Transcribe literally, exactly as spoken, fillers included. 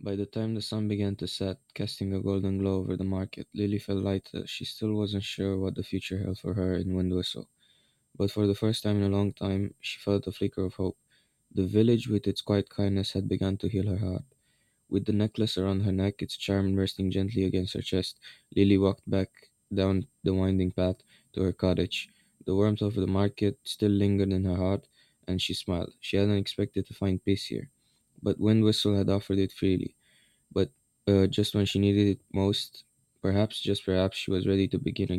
By the time the sun began to set, casting a golden glow over the market, Lily felt lighter. She still wasn't sure what the future held for her in Windwhistle, but for the first time in a long time, she felt a flicker of hope. The village, with its quiet kindness, had begun to heal her heart. With the necklace around her neck, its charm resting gently against her chest, Lily walked back down the winding path to her cottage. The warmth of the market still lingered in her heart, and she smiled. She hadn't expected to find peace here, but Windwhistle had offered it freely. But uh, just when she needed it most, perhaps, just perhaps, she was ready to begin